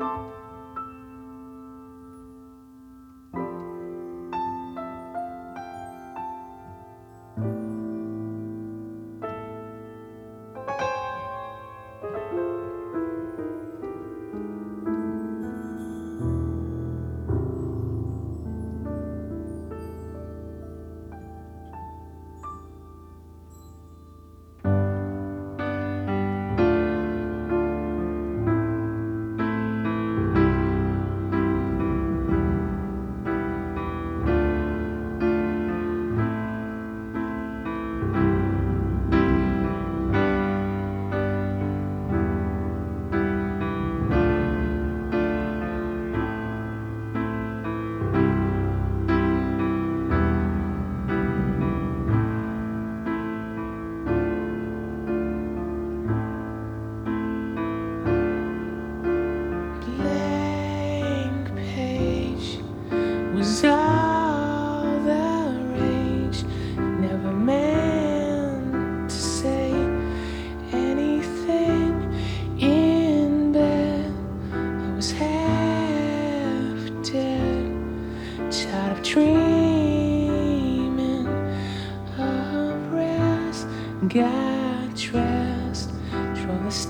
Blank page was all the rage. Never meant to say anything in bed. I was half dead, tired of dreaming of rest. Got dressed, drove the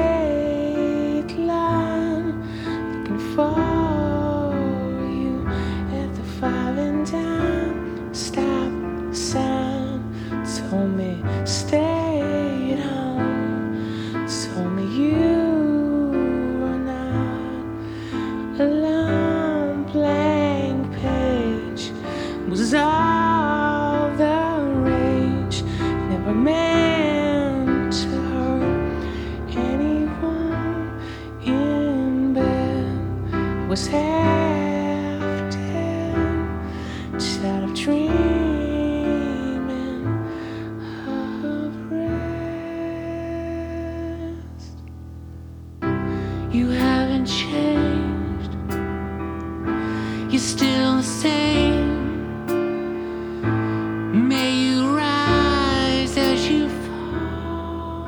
state line, looking for you at the 5 and dime. Stop sign told me stay at home, told me you were not alone. Blank page was all the rage. Never meant to hurt anyone in bed. Was half dead, tired of dreaming of rest. You haven't changed, you're still the same. May you rise as you fall.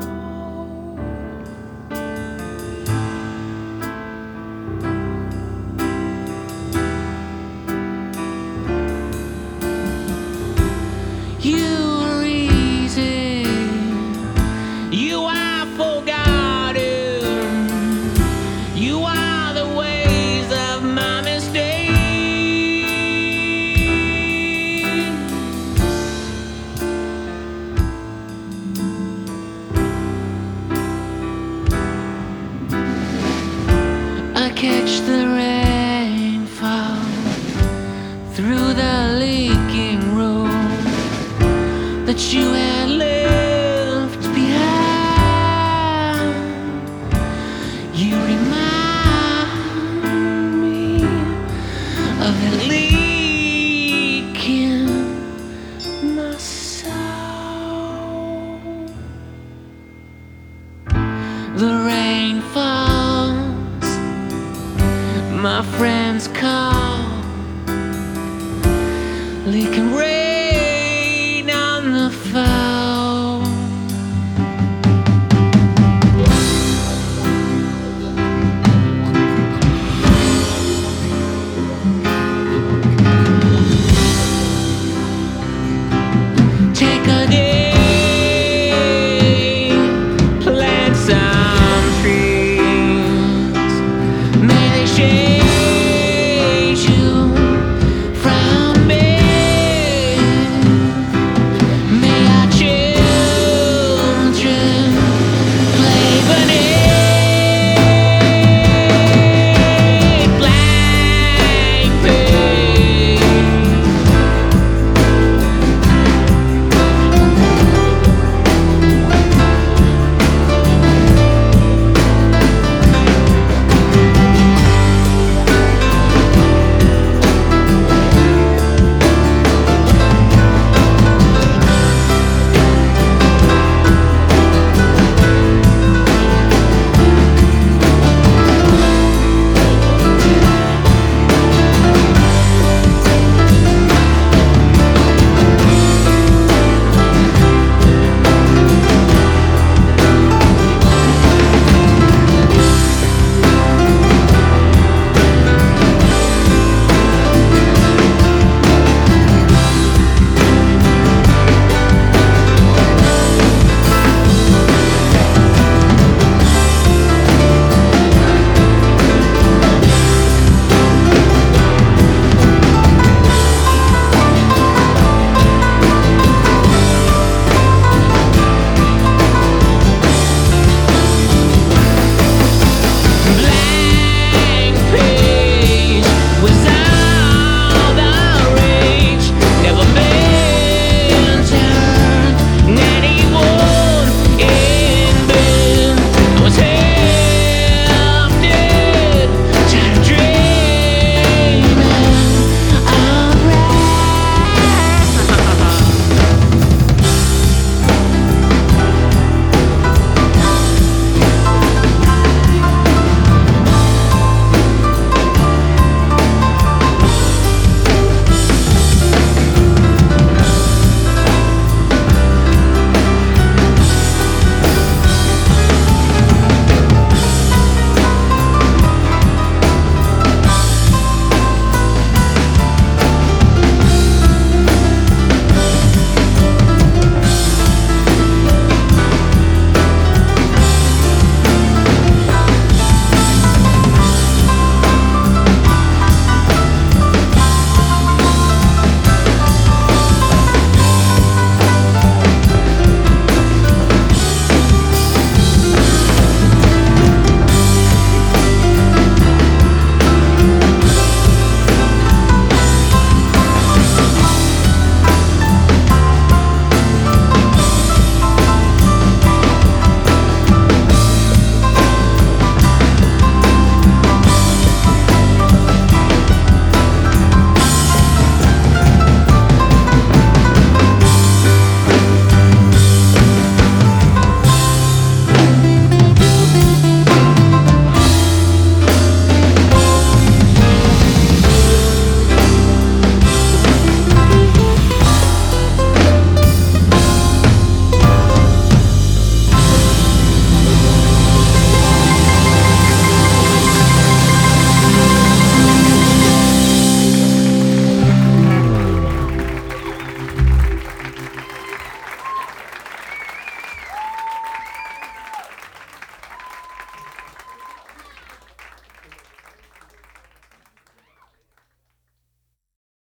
You are easy, you are forgotten, you are the ways of my mistakes. I catch the rain fall through the leaking room that you had left behind. You remind me of the leak in my soul. The rain falls, my friends come.